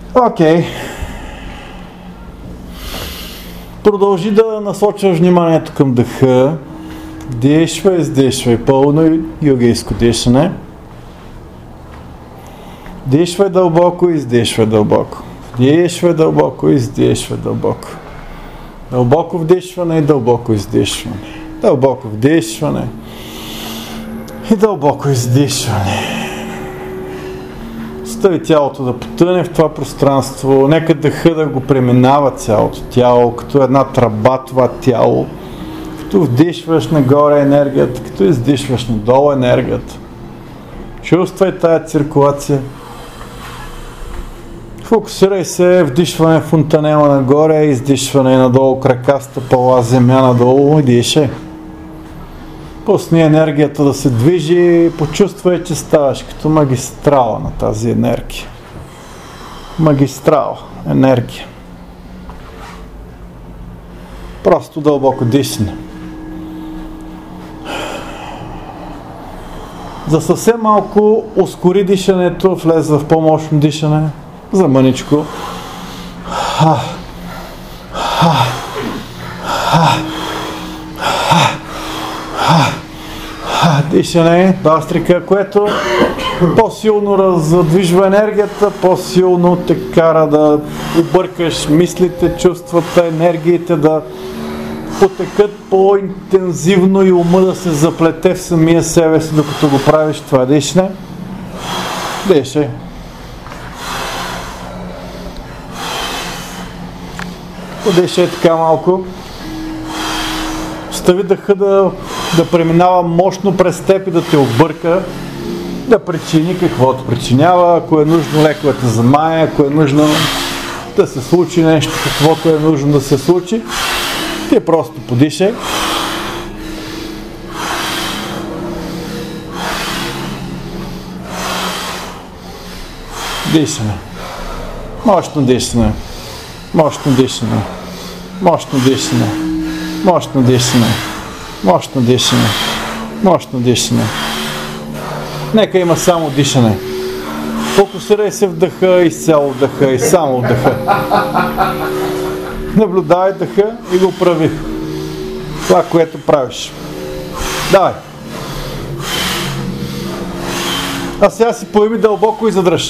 Окей. Продължи да насочваш вниманието към дъха. Вдишвай, издишвай пълно йогийско дишане. Вдишвай дълбоко, издишвай дълбоко. Вдишвай дълбоко, издишвай дълбоко. Дълбоко вдишване и дълбоко издишване. Дълбоко вдишване и дълбоко издишване. Остави тялото да потъне в това пространство. Нека дъха да го преминава цялото тяло, като една тръба това тяло. Като вдишваш нагоре енергията, като издишваш надолу енергията. Чувствай тая циркулация. Фокусирай се, вдишване фонтанела нагоре, издишване надолу, крака, стъпала, земя надолу и дишай. Пусни енергията да се движи, почувствай, че ставаш като магистрала на тази енергия. Магистрала, енергия. Просто дълбоко дишане. За съвсем малко ускори дишането, влез в по-мощно дишане. За мъничко. Дишане, бастрика, което по-силно задвижва енергията, по-силно те кара да объркаш мислите, чувствата, енергиите да потекат по-интензивно и ума да се заплете в самия себе си, докато го правиш това дишане. Дишай. Подишай така малко. Остави дъха да преминава мощно през теб и да те обърка, да причини каквото причинява, ако е нужно леко да те замае, ако е нужно да се случи нещо, каквото е нужно да се случи, ти просто подишай. Дишане. Мощно дишане. Мощно дишане. Мощно дишане. Мощно дишане. Мощно дишане. Мощно дишане. Нека има само дишане. Фокусирай се в дъха, изцяло в дъха и само в дъха. Наблюдавай дъха и го прави. Това, което правиш. Давай. А сега си поеми дълбоко и задръж.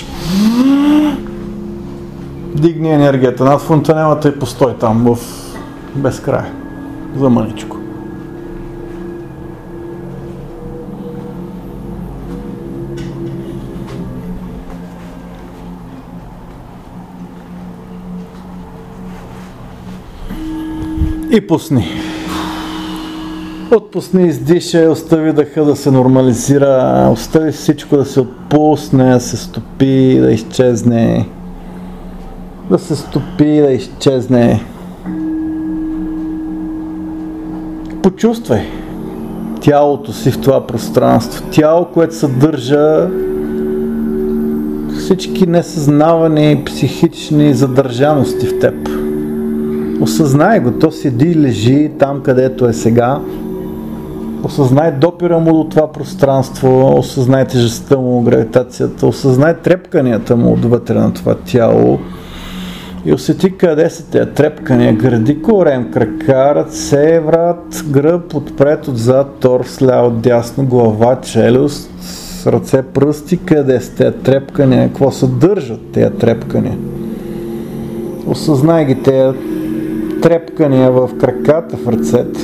Дигни енергията над фонтанелата и постой там в безкрай. За мъничко. И пусни. Отпусни, издишай, остави дъха да се нормализира, остави всичко да се отпусне, да се стопи, да изчезне. Да се стопи, да изчезне. Почувствай тялото си в това пространство. Тяло, което съдържа всички несъзнавани психични задържаности в теб. Осъзнай го, то седи и лежи там, където е сега. Осъзнай допира му до това пространство, осъзнай тежестта му, гравитацията, осъзнай трепканията му отвътре на това тяло и усети къде са тези трепкания. Гърди, корем, крака, ръце, врат, гръб, отпред, отзад, торс, ляво, дясно, глава, челюст, ръце, пръсти, къде са тези трепкания, какво съдържат тези трепкания. Осъзнай ги тези трепкания в краката, в ръцете.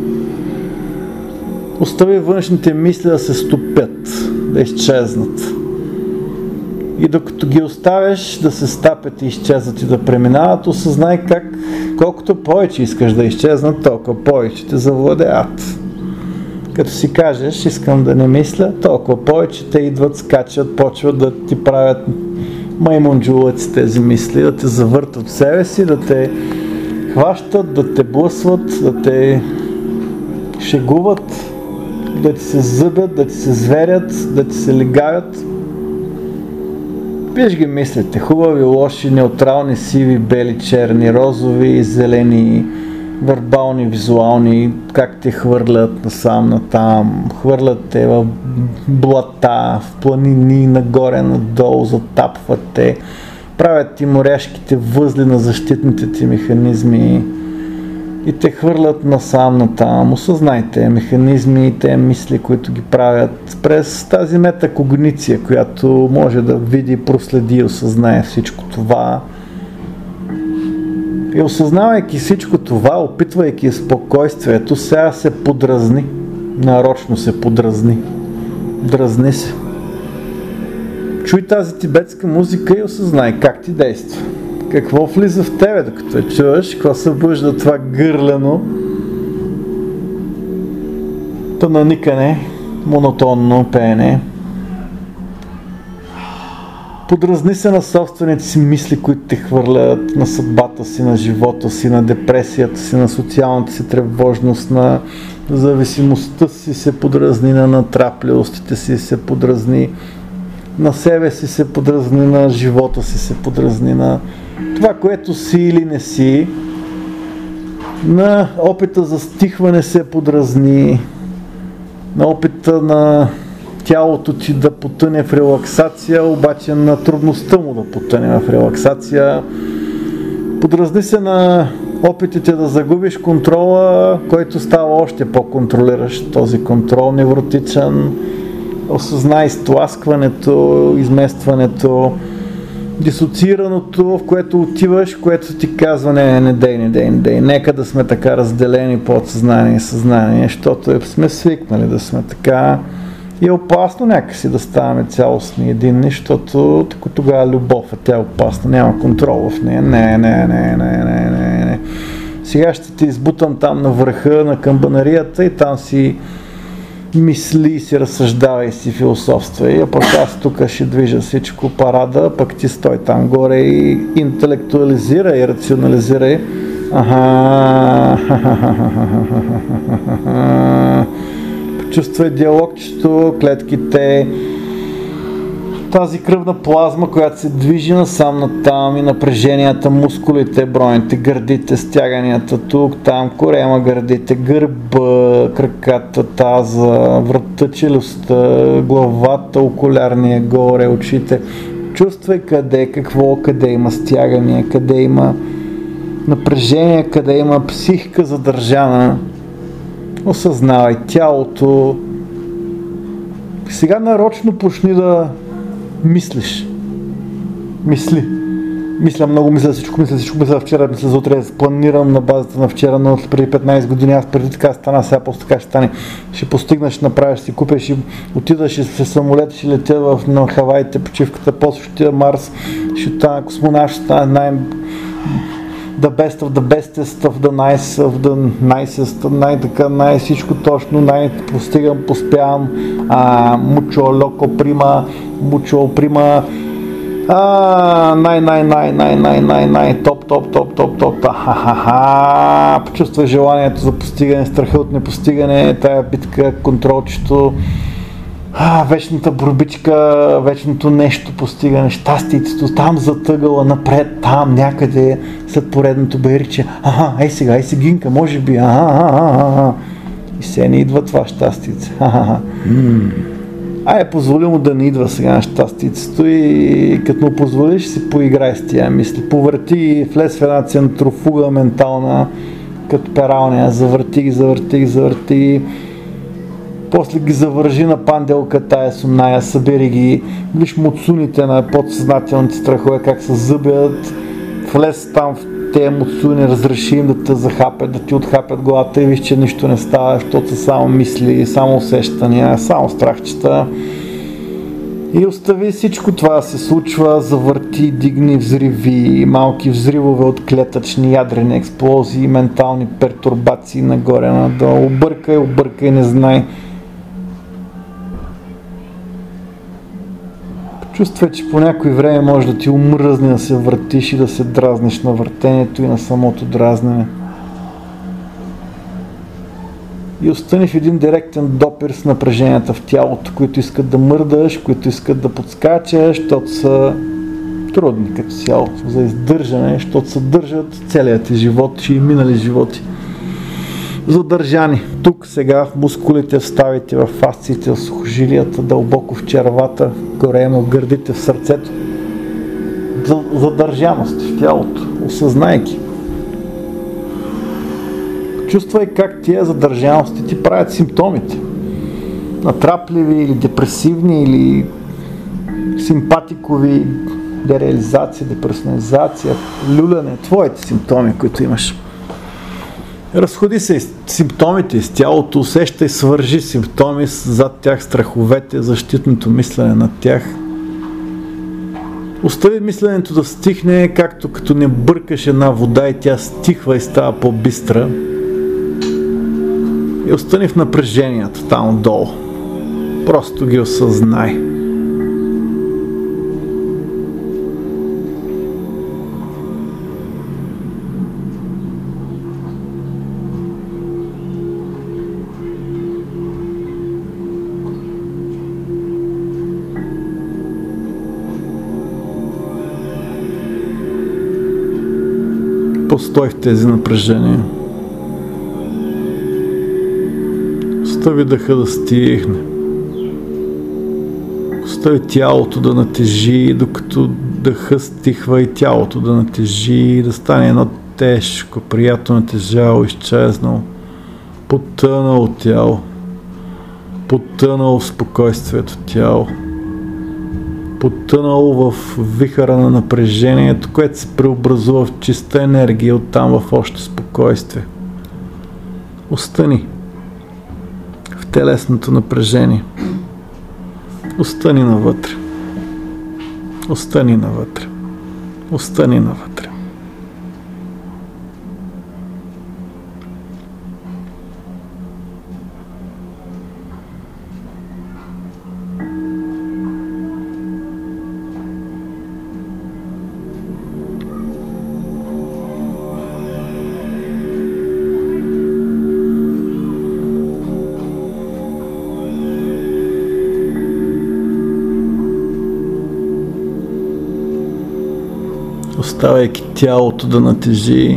Остави външните мисли да се стопят, да изчезнат. И докато ги оставяш да се стапят и изчезват и да преминават, осъзнай как колкото повече искаш да изчезнат, толкова повече те завладеят. Като си кажеш, искам да не мисля, толкова повече те идват, скачат, почват да ти правят маймунджулъци тези мисли, да те завъртат в себе си, да те хващат, да те блъсват, да те шегуват, да ти се зъбят, да ти се зверят, да ти се легавят. Виж ги мислите, хубави, лоши, неутрални, сиви, бели, черни, розови, зелени, вербални, визуални, как те хвърлят насам, натам, хвърлят те в блата, в планини, нагоре, надолу, затапват те, правят ти моряшките възли на защитните ти механизми и те хвърлят насам натам. Осъзнайте механизми и те мисли, които ги правят през тази метакогниция, която може да види, проследи и осъзнае всичко това. И осъзнавайки всичко това, опитвайки спокойствието, сега се подразни. Нарочно се подразни. Дразни се. Чуй тази тибетска музика и осъзнай как ти действа. Какво влиза в тебе, докато я чуваш, какво събужда това гърлено, наникане, монотонно пеене. Подразни се на собствените си мисли, които те хвърлят, на съдбата си, на живота си, на депресията си, на социалната си тревожност, на зависимостта си се подразни, на натрапливостите си се подразни, на себе си се подразни, на живота си се подразни, на това, което си или не си, на опита за стихване се подразни, на опита на тялото ти да потъне в релаксация, обаче на трудността му да потъне в релаксация. Подразни се на опитите да загубиш контрола, който става още по-контролиращ. Този контрол невротичен. Осъзнай стласкването, изместването, дисоциираното, в което отиваш, което ти казва не дей. Нека да сме така разделени по съзнание и съзнание, защото сме свикнали да сме така. И е опасно някакси да ставаме цялостни единни, защото тогава любов, а тя е опасна, няма контрол в нея. Не. Сега ще те избутам там на върха на камбанарията и там си мисли и си разсъждавай и си философствай, а пък аз тук ще движа всичко парада, пък ти стой там горе и интелектуализирай и рационализирай. Почувствай диалогчето, клетките, тази кръвна плазма, която се движи насам натам и напреженията, мускулите, броните, гърдите, стяганията тук, там, корема, гърдите, гърба, краката, таза, врата, челюстта, главата, окулярния горе, очите. Чувствай къде, какво, къде има стягания, къде има напрежение, къде има психика задържана. Осъзнавай тялото. Сега нарочно почни да мислиш. Мисля много, мисля всичко, вчера, мисля за утре, планирам на базата на вчера, но преди 15 години, аз преди така стана, сега после така ще стане. Ще постигнеш, ще направиш, ще купиш, ще отидаш в самолет, ще летя на Хаваите, почивката, после ще отида Марс, ще стана космонавт, ще стана the best of the bestest of the nice of the nicest, най всичко точно, постигам, поспявам, mucho loco prima, mucho prima, топ, почувствай желанието за постигане, страха от непостигане, тая битка, контролчето, вечната борбичка, вечното нещо постигане, щастието, там затъгъла, напред, там някъде, след поредното байриче, ей сега, ей сегинка, може би, и се не идва това щастице, позволи му да не идва сега на щастицето и като му позволиш, си поиграй с тия мисли, повърти и влез в една центрофуга ментална, като пералния, завърти ги, после ги завържи на панделка тая сумная, събери ги, виж муцуните на подсъзнателните страхове, как се зъбят, влез там в тези муцуни, разреши им да те захапят, да ти отхапят главата и виж, че нищо не става, защото са само мисли, само усещания, само страхчета. И остави всичко това да се случва, завърти, дигни взриви, малки взривове от клетъчни ядрени експлозии, ментални пертурбации нагоре-надолу, объркай, не знай. Чувствай, че по някое време може да ти умръзне да се въртиш и да се дразниш на въртенето и на самото дразнене. И остани в един директен допир с напреженията в тялото, които искат да мърдаш, които искат да подскачаш, защото са трудни като цяло за издържане, защото съдържат целият ти живот и минали животи. Задържани. Тук сега в мускулите, в ставите, в фасциите, в сухожилията, дълбоко в червата, корема, в гърдите, в сърцето. задържаности в тялото, осъзнайки. Чувствай как тия задържаности ти правят симптомите. Натрапливи или депресивни, или симпатикови, дереализация, деперсонализация, люляне, твоите симптоми, които имаш. Разходи се симптомите из тялото, усещай, свържи симптоми, зад тях страховете, защитното мислене над тях. Остави мисленето да стихне, както като не бъркаш една вода и тя стихва и става по-бистра. И остани в напрежението там отдолу. Просто ги осъзнай. Постой в тези напрежения. Остави дъха да стихне. Остави тялото да натежи, докато дъха стихва и тялото да натежи, да стане едно тежко, приятно натежало, изчезнало, потънало тяло, потънало в спокойствието тяло, потънало в вихъра на напрежението, което се преобразува в чиста енергия, оттам в още спокойствие. Остани в телесното напрежение. Остани навътре. Остани навътре. Остани навътре. Оставяйки тялото да натежи,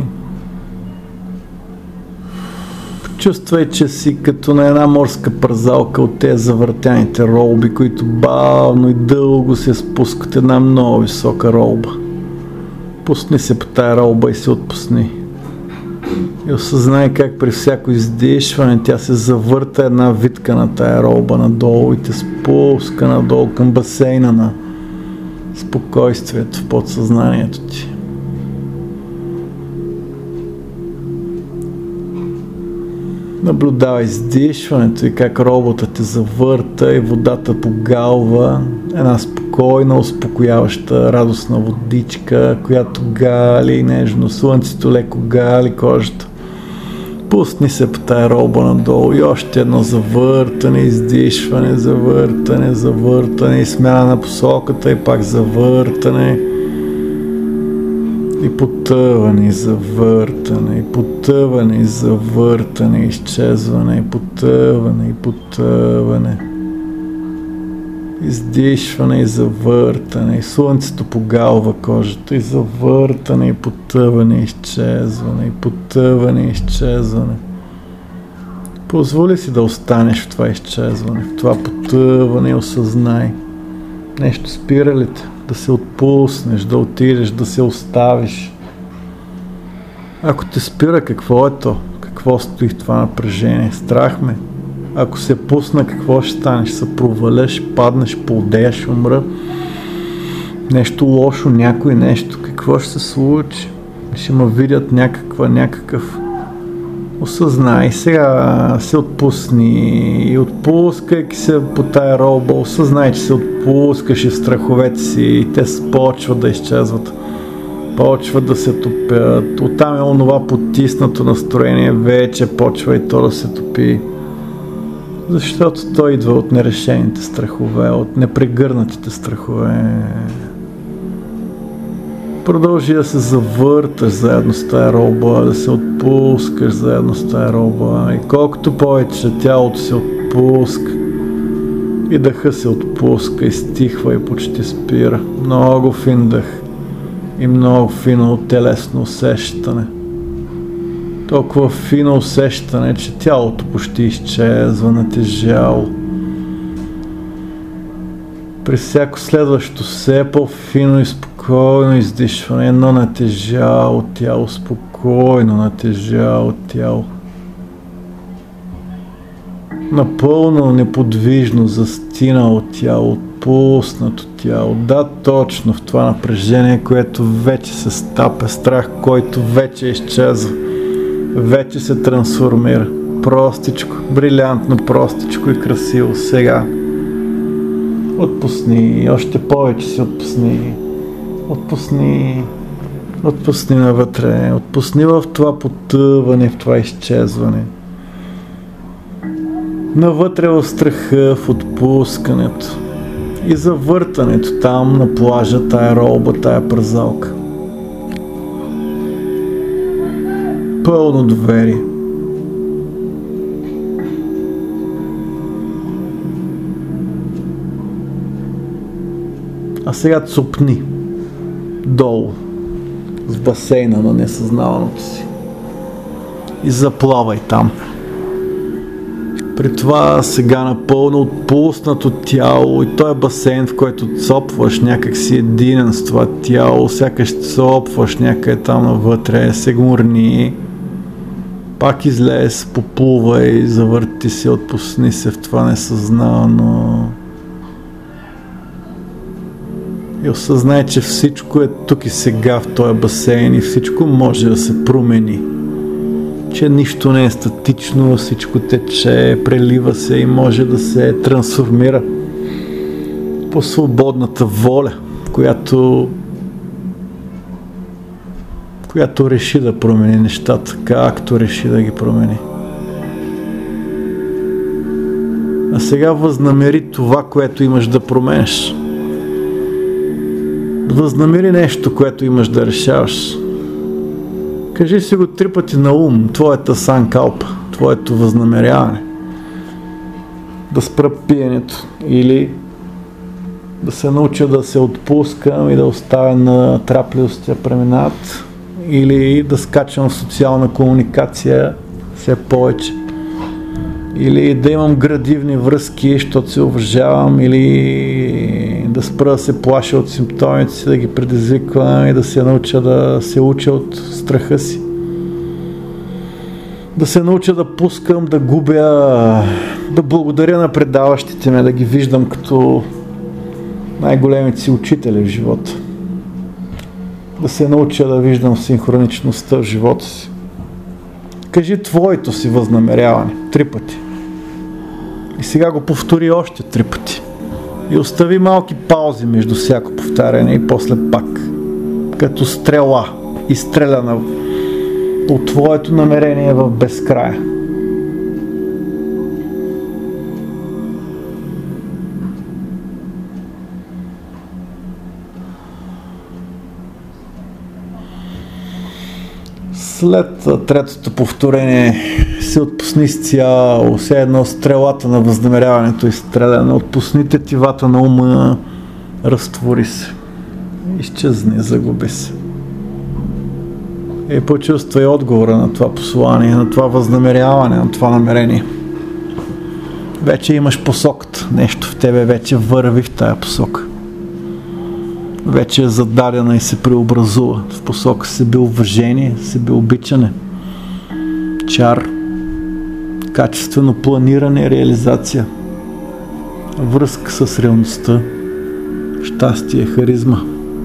чувствай, че си като на една морска пързалка от тези завъртяните ролби, които бавно и дълго се спускат една много висока ролба. Пусни се по тая ролба и се отпусни. И осъзнай как при всяко издишване тя се завърта една витка на тая ролба надолу и те спуска надолу към басейна на спокойствието в подсъзнанието ти. Наблюдавай издишването и как робота те завърта и водата погалва. Една спокойна, успокояваща, радостна водичка, която гали нежно, слънцето леко гали кожата. Пусни се по тая роба надолу и още едно завъртане, издишване, завъртане, завъртане и смяна на посоката и пак завъртане. И потъване, и завъртане, и потъване, и завъртане, и изчезване, и потъване, и потъване. Издишване и завъртане, и слънцето погалва кожата, и завъртане, и потъване, и изчезване, и потъване, и изчезване. Позволи си да останеш в това изчезване, в това потъване и осъзнай. Нещо спира ли те? Да се отпуснеш, да отидеш, да се оставиш. Ако те спира, какво е то? Какво стои в това напрежение? Страх ме. Ако се пусна, какво ще стане? Ще се проваляш, паднеш, поудея, ще умра. Нещо лошо, някой нещо. Какво ще се случи? Ще ме видят някакъв. Осъзнай, сега се отпусни и отпускайки се по тая ролба, осъзнай, че се отпускаш и в страховете си и те почват да изчезват, почват да се топят. Оттам е онова потиснато настроение, вече почва и то да се топи. Защото той идва от нерешените страхове, от непрегърнатите страхове. Продължи да се завърташ заедно с тая ролба, да се отпускаш заедно с тая ролба. И колкото повече тялото се отпуска и дъха се отпуска и стихва и почти спира. Много фин дъх и много фино телесно усещане. Толкова фино усещане, че тялото почти изчезва, натежало. При всяко следващо все по-фино и спокойно спокойно издишване, едно натежало тяло, спокойно натежало тяло. Напълно неподвижно застинало тяло, отпуснато тяло. Да, точно в това напрежение, което вече се стапя, страх, който вече изчезва, вече се трансформира. Простичко, брилянтно простичко и красиво сега. Отпусни, още повече си отпусни. Отпусни, отпусни навътре, отпусни в това потъване, в това изчезване. Навътре в страха, в отпускането и завъртането там на плажа, тая ролба, тая празалка. Пълно доверие. А сега цупни долу в басейна на несъзнаваното си и заплавай там. При това сега напълно отпуснато тяло и той е басейн, в който цопваш някак си единен с това тяло, сякаш цопваш някъде там навътре, се гмурни, пак излез, поплувай, завърти се, отпусни се в това несъзнано. И осъзнай, че всичко е тук и сега в този басейн и всичко може да се промени. Че нищо не е статично, всичко тече, прелива се и може да се трансформира по свободната воля, която реши да промени нещата, както реши да ги промени. А сега възнамери това, което имаш да променеш. Възнамери нещо, което имаш да решаваш. Кажи си го 3 пъти на ум, твоята санкалпа, твоето възнамеряване. Да спра пиенето или да се науча да се отпускам и да оставя на трапливостта преминат, или да скачам в социална комуникация все повече, или да имам градивни връзки, защото се уважавам, или да спра да се плаша от симптомите си, да ги предизвиквам и да се науча да се уча от страха си. Да се науча да пускам, да губя, да благодаря на предаващите ме, да ги виждам като най-големите си учители в живота. Да се науча да виждам синхроничността в живота си. Кажи твоето си възнамеряване 3 пъти. И сега го повтори още 3 пъти. И остави малки паузи между всяко повтаряне и после пак. Като стрела, изстреляна от твоето намерение в безкрая. След 3-то повторение се отпусни с цяло, все едно стрелата на възнамеряването изстреляна, отпусни тетивата на ума, разтвори се, изчезни, загуби се. И почувствай отговора на това послание, на това възнамеряване, на това намерение. Вече имаш посоката, нещо в тебе вече върви в тая посока. Вече е зададена и се преобразува в посока себеуважение, себеобичане, чар, качествено планиране и реализация, връзка с реалността, щастие, харизма.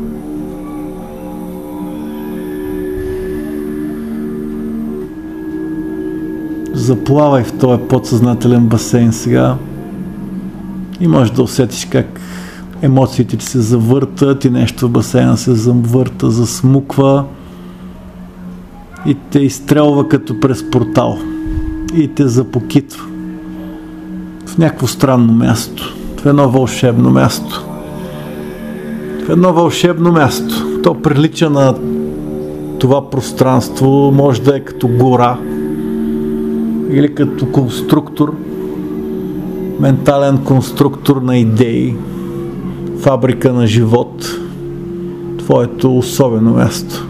Заплавай в този подсъзнателен басейн сега и можеш да усетиш как емоциите ти се завъртат и нещо в басейна се завърта, засмуква и те изстрелва като през портал и те запокитва в някакво странно място, в едно вълшебно място. В едно вълшебно място. То прилича на това пространство, може да е като гора или като конструктор, ментален конструктор на идеи, фабрика на живот, твоето особено място.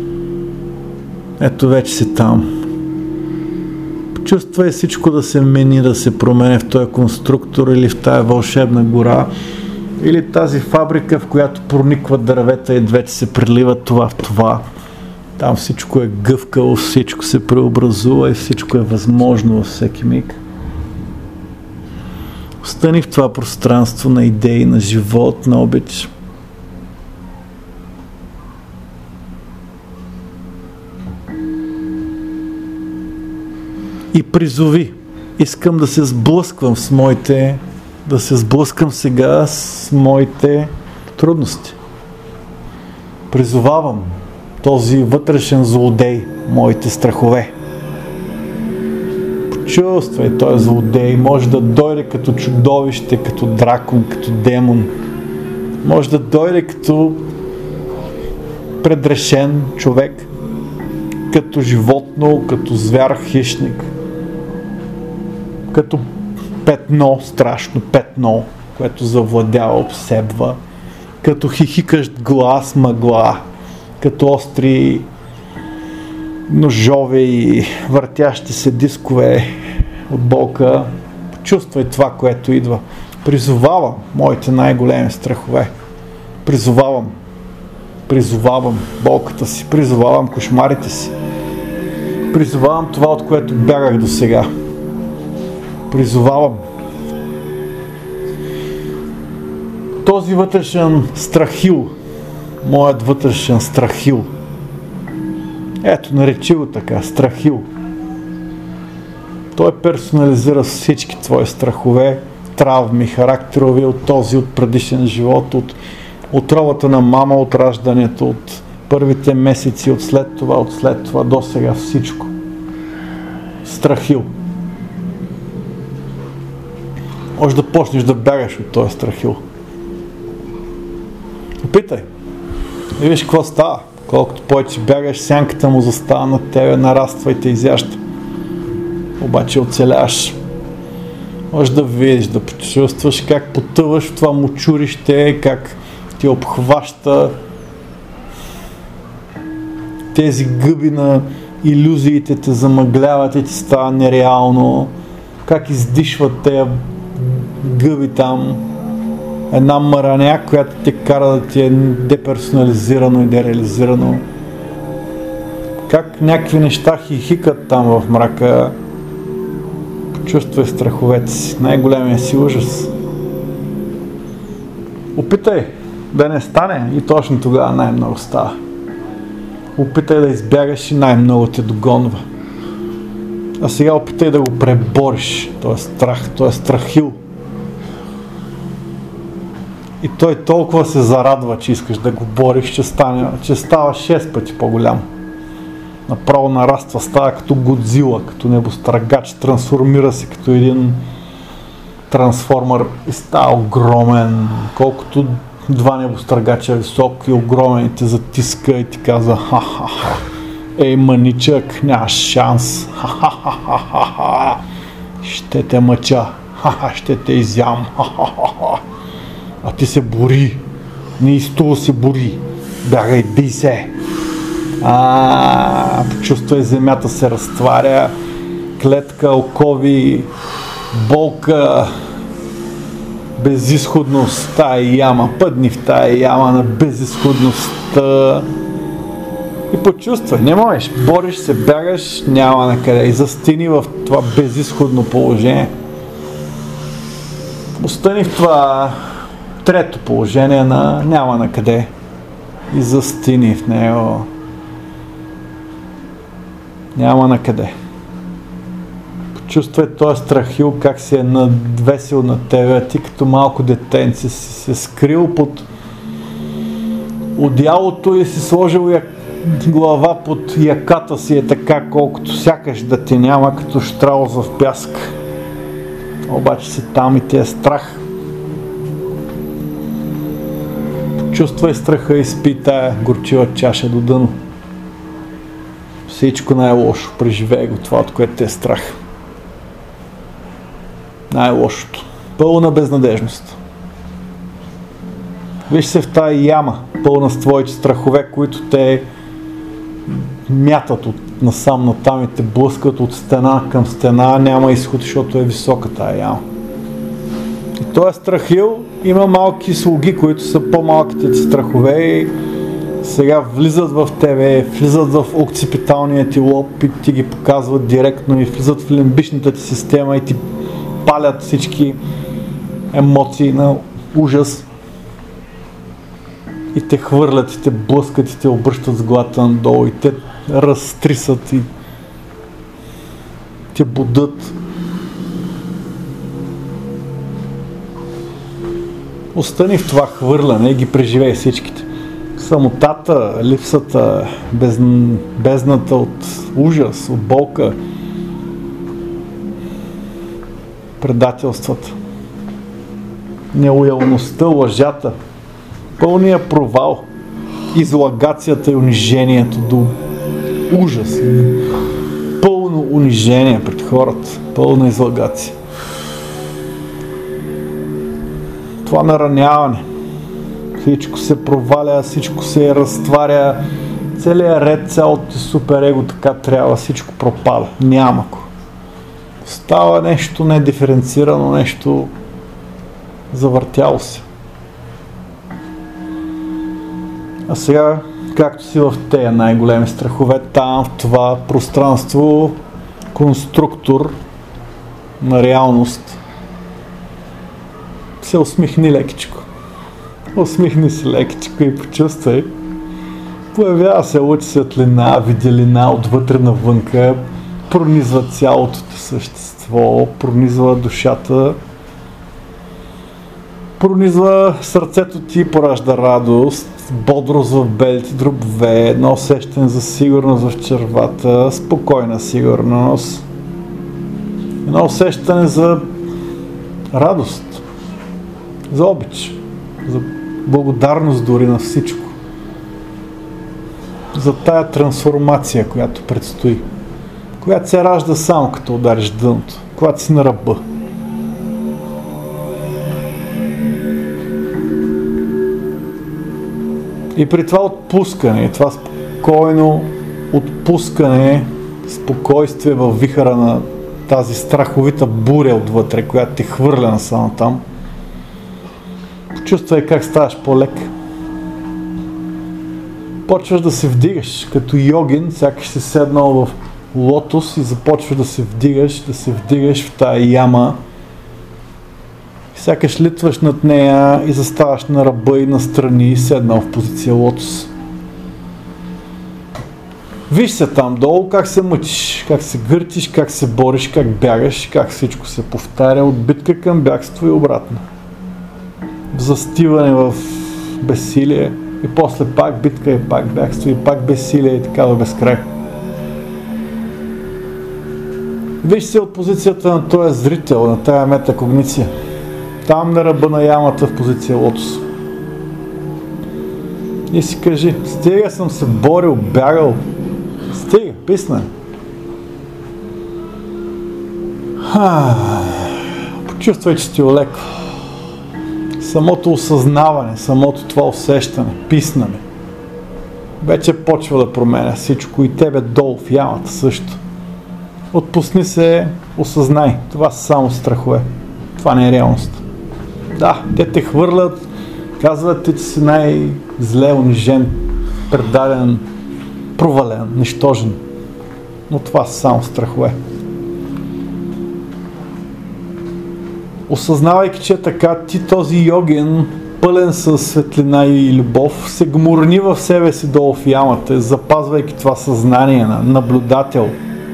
Ето вече си там. Почувствай всичко да се мени, да се промене в този конструктор или в тая вълшебна гора Или тази фабрика, в която проникват дървета и двете се преливат това в това. Там всичко е гъвкаво, всичко се преобразува и всичко е възможно във всеки миг. Остани в това пространство на идеи, на живот, на обич. И призови. Искам да се сблъсквам да се сблъскам сега с моите трудности. Призовавам този вътрешен злодей, моите страхове. Почувствай този злодей, може да дойде като чудовище, като дракон, като демон. Може да дойде като предрешен човек, като животно, като звяр, хищник. Като петно, страшно петно, което завладява, обсебва, като хихикащ глас, мъгла, като остри ножове и въртящи се дискове от болка. Почувствай това, което идва. Призовавам моите най-големи страхове. Призовавам болката си, призовавам кошмарите си. Призовавам това, от което бягах до сега. Призовавам този вътрешен страхил, моят вътрешен страхил. Ето, наречи го така, страхил. Той персонализира всички твои страхове, травми, характерови от този, от предишен живот, от отровата на мама, от раждането, от първите месеци, от след това до сега всичко. Страхил. Може да почнеш да бягаш от този страхил. Опитай. И виж какво става. Колкото повече бягаш, сянката му застава на тебе, нараства и те изяща. Обаче оцеляваш. Може да видиш, да почувстваш как потъваш в това мочурище, как ти обхваща тези гъби на илюзиите, те замъгляват и ти става нереално. Как издишват тези гъби там. Една мараня, която те кара да ти е деперсонализирано и дереализирано. Как някакви неща хихикат там в мрака. Почувствай страховете си. Най-големия си ужас. Опитай да не стане и точно тогава най-много става. Опитай да избягаш и най-много те догонва. А сега опитай да го пребориш. Той е страх, той е страхил. И той толкова се зарадва, че искаш да го бориш, че става 6 пъти по-голям. Направо нараства, става като Годзила, като небостъргач, трансформира се като един трансформер и става огромен, колкото два небостъргача висок и огромен и те затиска и ти казва ха-ха-ха, ей маничък, нямаш шанс, ха-ха-ха-ха-ха, ще те мъча, ха-ха, ще те изям, ха-ха-ха-ха. А ти се бори, неистово се бори, бягай, бий се. Почувствай земята се разтваря, клетка, окови, болка, безизходност в тая яма, пъдни в тая яма на безизходността. И почувствай, не можеш, бориш се, бягаш, няма накъде и застини в това безизходно положение. Остани в това трето положение на няма накъде и застини в него. Няма накъде. Почувствай този страхил как се е надвесил на тебе, ти като малко детенце си се скрил под одеялото и си сложил глава под яката си е така, колкото сякаш да те няма, като щрауза в пясък. Обаче си там и ти е страх. Чувствай страха и спи тая горчива чаша до дъно. Всичко най-лошо, преживей го това, от което те е страх. Най-лошото. Пълна безнадежност. Виж се в тая яма, пълна с твоите страхове, които те мятат от насам натам и те блъскат от стена към стена, няма изход, защото е висока тая яма. И този страхил има малки слуги, които са по-малките ти страхове и сега влизат в тебе, влизат в окципиталния ти лоб и ти ги показват директно и влизат в лимбичната ти система и ти палят всички емоции на ужас и те хвърлят, и те блъскат, и те обръщат с главата надолу, и те разтрисат, и те будат. Остани в това хвърляне и ги преживей всичките. Самотата, липсата, бездната от ужас, от болка, предателствата, нелоялността, лъжата, пълния провал, излагацията и унижението до ужас, пълно унижение пред хората, пълна излагация. Това нараняване, всичко се проваля, всичко се разтваря, целият ред, цялото супер его така трябва, всичко пропада, няма го. Става нещо недиференцирано, нещо завъртяло се. А сега, както си в тези най-големи страхове, там в това пространство, конструктор на реалност, се усмихни лекичко. Усмихни се лекичко и почувствай. Появява се лъч светлина, виделина отвътре навънка, пронизва цялото ти същество, пронизва душата, пронизва сърцето ти, поражда радост, бодрост в белите дробове, едно усещане за сигурност в червата, спокойна сигурност, едно усещане за радост, за обич, за благодарност дори на всичко, за тая трансформация, която предстои, която се ражда само като удариш дъното, когато си на ръба. И при това отпускане, това спокойно отпускане, спокойствие във вихара на тази страховита буря отвътре, която ти хвърля насам там, почувствай как ставаш по-лек. Почваш да се вдигаш като йогин, сякаш си седнал в лотос и започваш да се вдигаш в тая яма. Сякаш литваш над нея и заставаш на ръба и настрани, седнал в позиция лотос. Виж се там долу как се мъчиш, как се гъртиш, как се бориш, как бягаш, как всичко се повтаря от битка към бягство и обратно. В застиване, в безсилие и после пак битка и пак бягство и пак безсилие и така до безкрай. Виж се от позицията на този зрител, на тая метакогниция. Там на ръба на ямата в позиция лотос. И си кажи, стига съм се борил, бягал, стига, писна. Почувствай, че ти е леко. Самото осъзнаване, самото това усещане, писнане, вече почва да променя всичко и тебе долу в ямата също. Отпусни се, осъзнай, това са само страхове, това не е реалност. Да, те те хвърлят, казват ти, че си най-зле, унижен, предаден, провален, нищожен, но това са само страхове. Осъзнавайки, че е така, ти този йогин, пълен със светлина и любов, се гмурни в себе си долу в ямата, запазвайки това съзнание на наблюдател.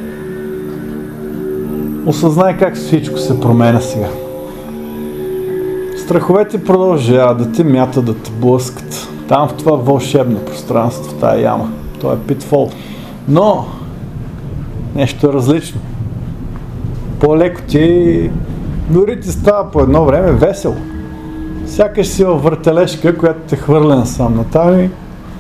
Осъзнай как всичко се променя сега. Страховете продължават да те мятат, да те блъскат. Там в това вълшебно пространство, в тая яма. Това е питфол. Но нещо е различно. По-леко ти, дори ти става по едно време весело. Сякаш си във въртележка, която те хвърля насам натам и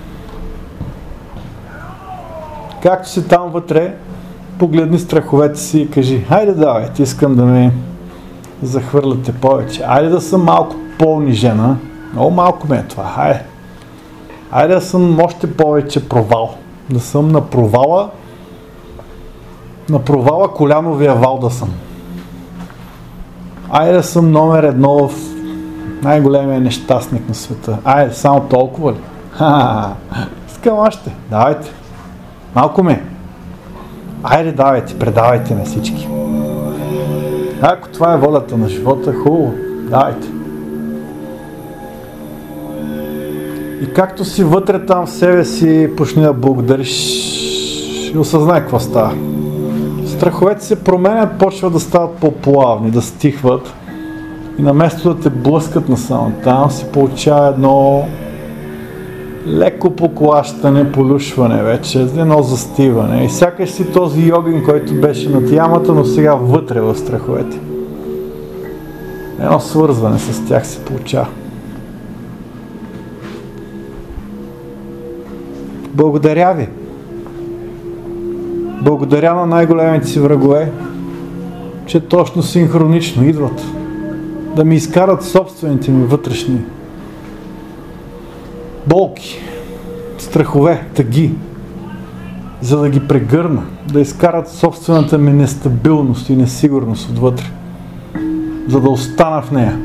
както си там вътре, погледни страховете си и кажи, хайде давай, ти искам да ме захвърляте повече. Айде да съм малко по-унижена. Много малко ме е това. Хайде. Айде да съм още повече провал. Да съм на провала коляновия вал да съм. Айде да съм номер едно в най-големия нещастник на света. Айде, само толкова ли? Искам още. Давайте. Малко ме. Айде, давайте, предавайте ме всички. Ако това е волята на живота, хубаво. Давайте. И както си вътре там в себе си, почни да благодариш и осъзнай какво става. Страховете се променят, почват да стават по-плавни, да стихват и наместо да те блъскат насам там, се получава едно леко поклащане, полюшване вече, едно застиване. И сякаш си този йогин, който беше над ямата, но сега вътре в страховете. Едно свързване с тях се получава. Благодаря ви! Благодаря на най-големите си врагове, че точно синхронично идват да ми изкарат собствените ми вътрешни болки, страхове, тъги, за да ги прегърна, да изкарат собствената ми нестабилност и несигурност отвътре, за да остана в нея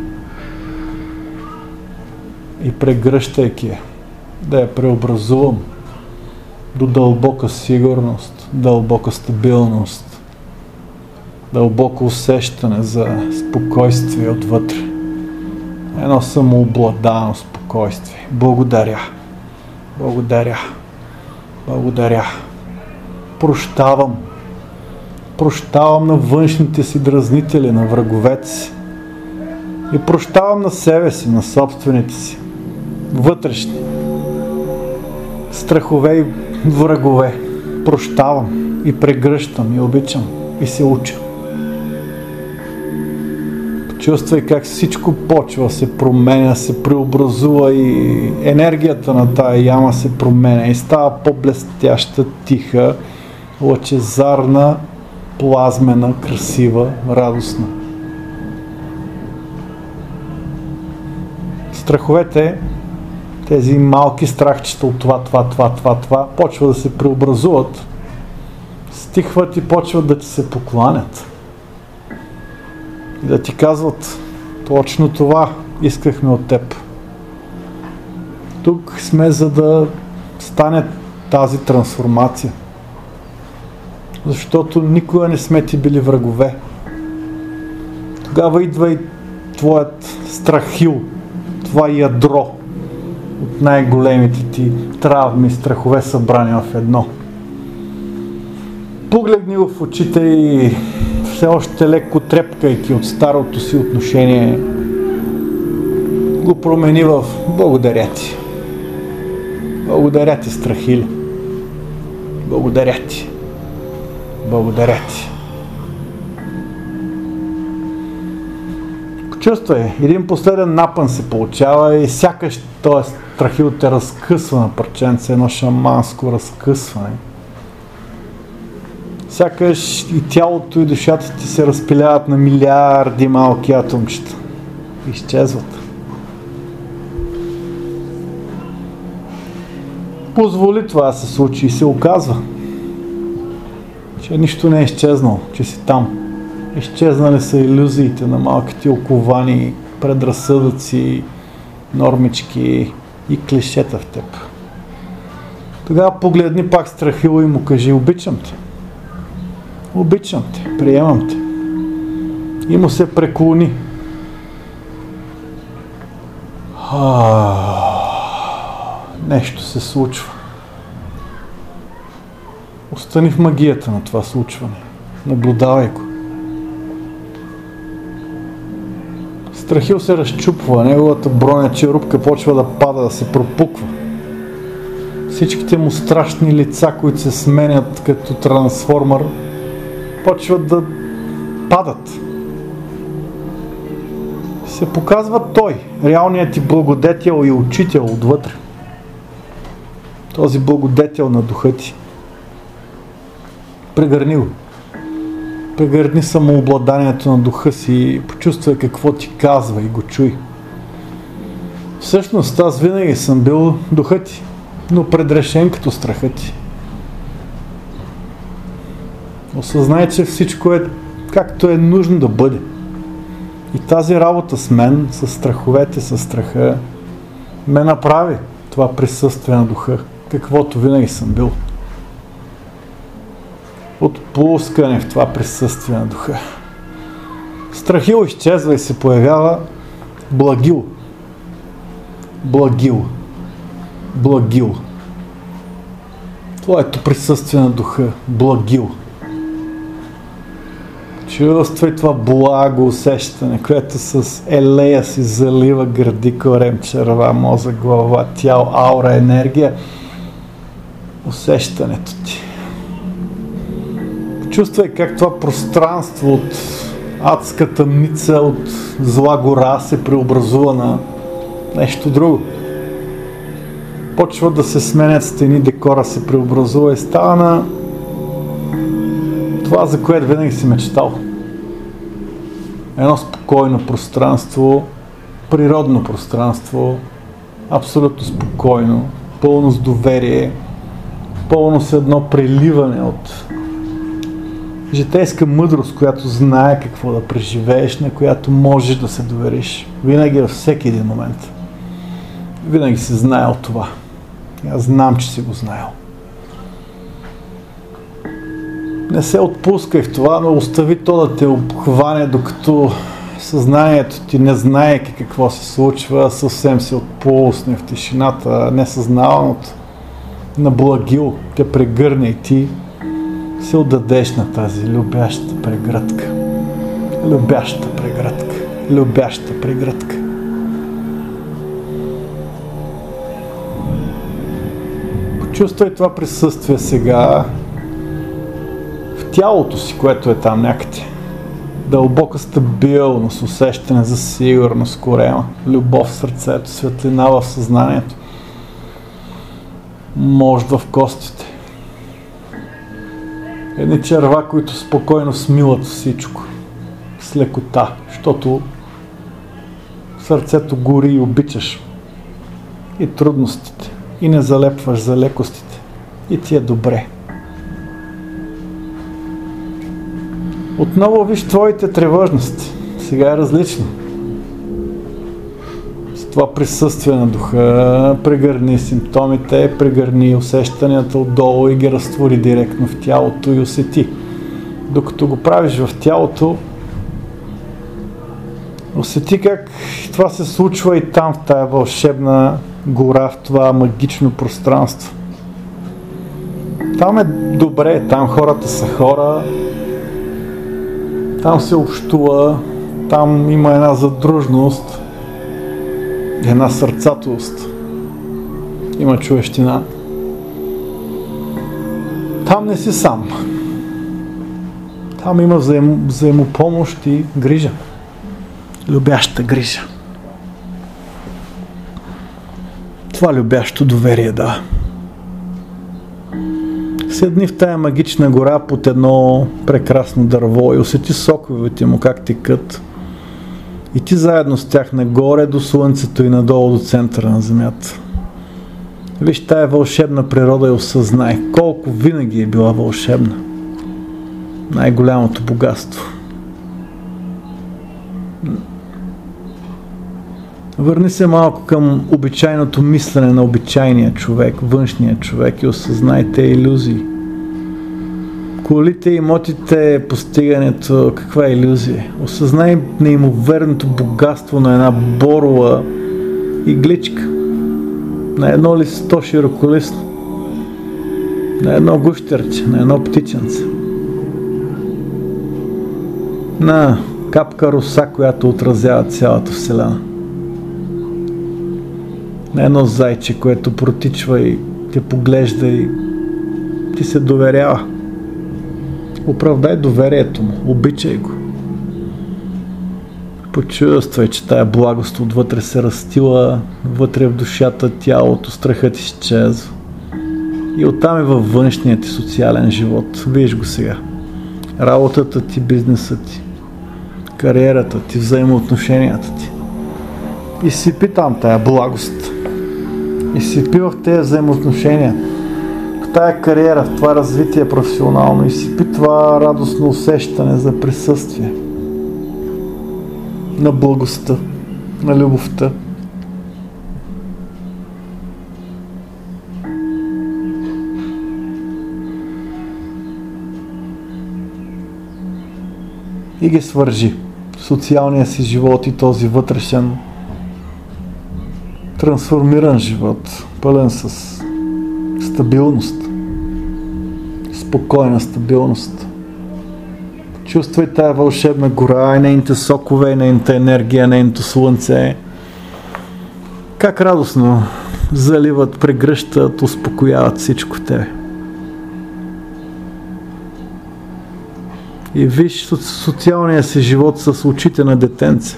и прегръщайки я, да я преобразувам до дълбока сигурност, дълбока стабилност, дълбоко усещане за спокойствие отвътре. Едно самообладано спокойствие. Благодаря. Благодаря. Благодаря. Прощавам. Прощавам на външните си дразнители, на враговете си. И прощавам на себе си, на собствените си. Вътрешни. Страхове и врагове. Прощавам и прегръщам и обичам и се уча. Чувствай как всичко почва, се променя, се преобразува и енергията на тая яма се променя и става по-блестяща, тиха, лъчезарна, плазмена, красива, радостна. Страховете, тези малки страхчета от това, почва да се преобразуват, стихват и почват да ти се покланят. И да ти казват, точно това искахме от теб. Тук сме, за да стане тази трансформация. Защото никога не сме ти били врагове. Тогава идва и твоят страхил, това ядро от най-големите ти травми, страхове събрани в едно. Погледни го в очите и все още леко трепкайки от старото си отношение, го промени в благодаря ти. Благодаря ти, страхиле. Благодаря ти. Благодаря ти. Чувствай, един последен напън се получава и сякаш този страхил те разкъсва на парченце, едно шаманско разкъсване. Сякаш и тялото и душата ти се разпиляват на милиарди малки атомчета. Изчезват. Позволи това да се случи и се оказва, че нищо не е изчезнало, че си там. Изчезнали са илюзиите на малките оковани предразсъдъци, нормички и клишета в теб. Тогава погледни пак страхило и му кажи: обичам те. Обичам те, приемам те. И му се преклони. Нещо се случва. Остани в магията на това случване. Наблюдавай го. Страхил се разчупва, неговата броня черупка почва да пада, да се пропуква. Всичките му страшни лица, които се сменят като трансформър, почват да падат. Се показва той, реалният ти благодетел и учител отвътре. Този благодетел на духа ти. Прегърни го. Прегърни самообладанието на духа си и почувствай какво ти казва и го чуй. Всъщност аз винаги съм бил духът ти, но предрешен като страха ти. Осъзнай, че всичко е както е нужно да бъде. И тази работа с мен, с страховете, с страха, ме направи това присъствие на духа, каквото винаги съм бил. Отпускане в това присъствие на духа. Страхил изчезва и се появява благил. Благил. Благил. Твоето присъствие на духа. Благил. Чувствай това благо усещане, което с елея си залива гърди, корем, черва, мозък, глава, тяло, аура, енергия. Усещането ти. Чувствай как това пространство от адска тъмница, от зла гора се преобразува на нещо друго. Почва да се сменят стени, декора се преобразува и става на това, за което винаги си мечтал. Едно спокойно пространство, природно пространство, абсолютно спокойно, пълно с доверие, пълно с едно преливане от житейска мъдрост, която знае какво да преживееш, на която можеш да се довериш. Винаги, във всеки един момент. Винаги си знаел това. Аз знам, че си го знаел. Не се отпускай в това, но остави то да те обхване, докато съзнанието ти, не знаейки какво се случва, съвсем се отпусне в тишината, несъзнаваното, на благил, те прегърне и ти се отдадеш на тази любяща прегръдка. Любяща прегръдка. Любяща прегръдка. Почувствай това присъствие сега в тялото си, което е там някъде. Дълбока стабилност, усещане за сигурност, корема, любов в сърцето, светлина в съзнанието, мощ в костите. Едни черва, които спокойно смилат всичко с лекота, защото сърцето гори и обичаш и трудностите, и не залепваш за лекостите, и ти е добре. Отново виж твоите тревожности. Сега е различно. С това присъствие на духа прегърни симптомите, прегърни усещанията отдолу и ги разтвори директно в тялото и усети. Докато го правиш в тялото, усети как това се случва и там, в тая вълшебна гора, в това магично пространство. Там е добре, там хората са хора, там се общува, там има една задружност, една сърцатост, има човещина. Там не си сам. Там има взаимопомощ и грижа. Любяща грижа. Това любящо доверие, да. Седни в тая магична гора под едно прекрасно дърво и усети соковете му как текат. И ти заедно с тях нагоре до слънцето и надолу до центъра на земята. Виж тая вълшебна природа и осъзнай колко винаги е била вълшебна. Най-голямото богатство. Върни се малко към обичайното мислене на обичайния човек, външния човек и осъзнай те илюзии. Колите, имотите, постигането, каква е илюзия? Осъзнай неимоверното богатство на една борова игличка, на едно листо широколисно, на едно гущерче, на едно птиченце, на капка роса, която отразява цялата вселена. На едно зайче, което протичва и те поглежда и ти се доверява. Оправдай доверието му, обичай го. Почувствай, че тая благост отвътре се разстила, вътре в душата, тялото, страхът изчезва. И оттам и във външния ти социален живот. Виж го сега. Работата ти, бизнесът ти, кариерата ти, взаимоотношенията ти. Изсипи там тая благост. Изсипи в тези взаимоотношения. В тая кариера, в това развитие професионално. Изсипи това радостно усещане за присъствие. на благостта, на любовта. И ги свържи социалния си живот и този вътрешен трансформиран живот, пълен с стабилност, спокойна стабилност. Чувствай тая вълшебна гора и нейните сокове, и нейната енергия, нейното слънце. Как радостно заливат, прегръщат, успокояват всичко в тебе. И виж социалния си живот с очите на детенце.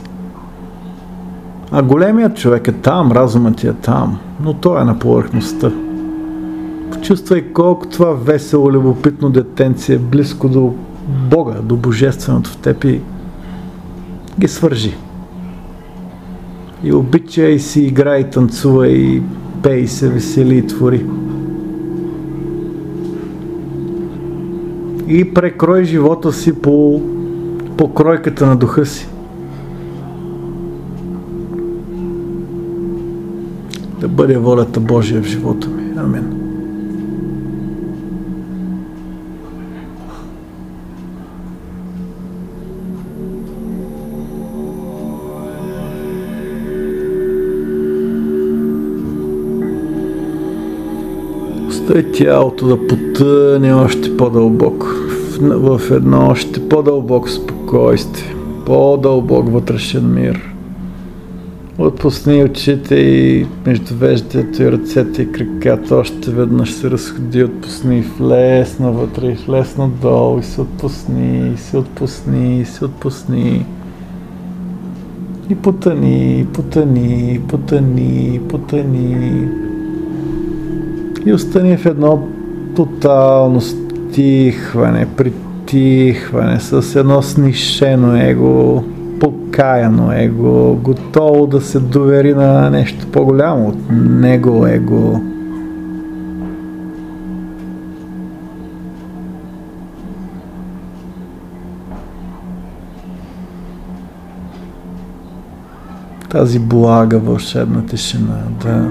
А големият човек е там, разумът ти е там, но той е на повърхността. Почувствай колко това весело, любопитно детенце е близко до Бога, до Божественото в теб и ги свържи. И обичай си, играй, танцувай, пей се, весели и твори. И прекрой живота си по кройката на духа си. Да бъде волята Божия в живота ми. Амин. Остави тялото да потъне още по-дълбоко в едно още по-дълбоко спокойствие, по-дълбок вътрешен мир. Отпусни очите и междувеждието и ръцете и краката още веднъж се разходи, отпусни влез навътре и влез надолу и се отпусни, и се отпусни, и се отпусни. И потъни, потъни, потъни, потъни. И остани в едно тотално стихване, притихване, с едно снишено его, покаяно его, готово да се довери на нещо по-голямо от него его. Тази блага вълшебна тишина, да.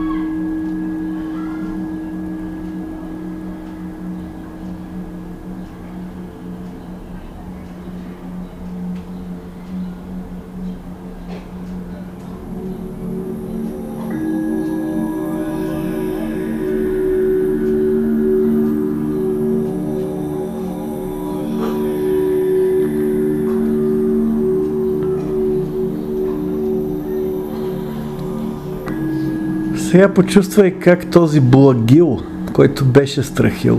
Сега почувствай как този благил, който беше страхил,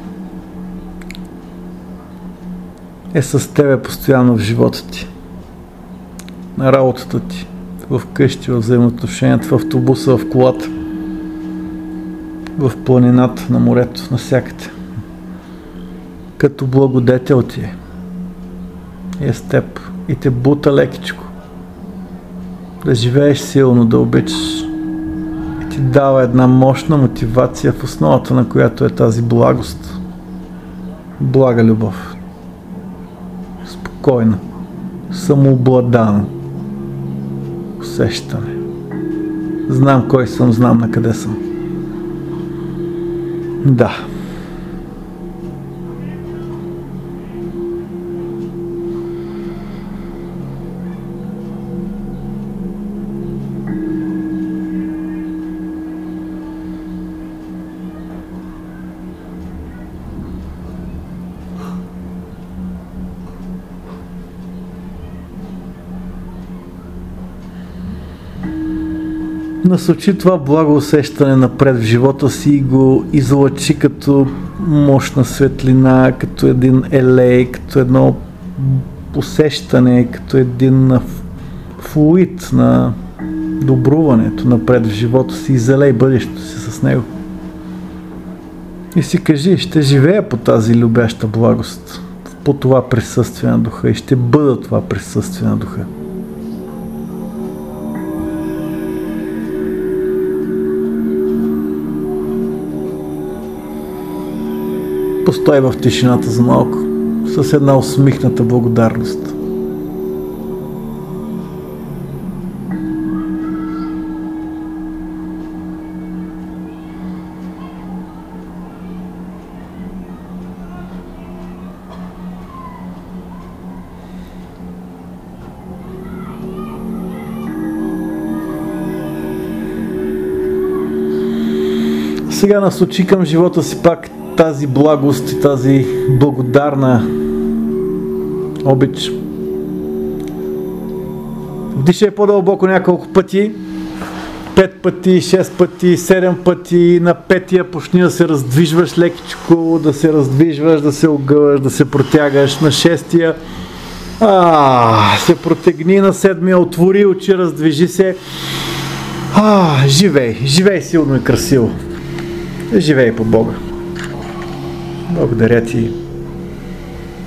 е с тебе постоянно в живота ти, на работата ти, в къщи, в взаимоотношенията, в автобуса, в колата, в планината, на морето, навсякъде. Като благодетел ти е с теб и те бута лекичко. Да живееш силно, да обичаш. И ти дава една мощна мотивация, в основата на която е тази благост. Блага любов. Спокойна, самообладана усещане. Знам кой съм, знам на къде съм. Да. Насочи това благо усещане напред в живота си и го излъчи като мощна светлина, като един елей, като едно усещане, като един флуид на добруването напред в живота си и залей бъдещето си с него. И си кажи, ще живея по тази любяща благост, по това присъствие на духа и ще бъда това присъствие на духа. Постой в тишината за малко, с една усмихната благодарност. Сега насочи към живота си пак тази благост и тази благодарна обич. Вдишай по-дълбоко няколко пъти. 5 пъти, 6 пъти, 7 пъти. На петия почни да се раздвижваш лекичко, да се раздвижваш, да се огъваш, да се протягаш. На шестия се протегни, на седмия отвори очи, раздвижи се. Живей силно и красиво. Живей по Бога. Благодаря ти.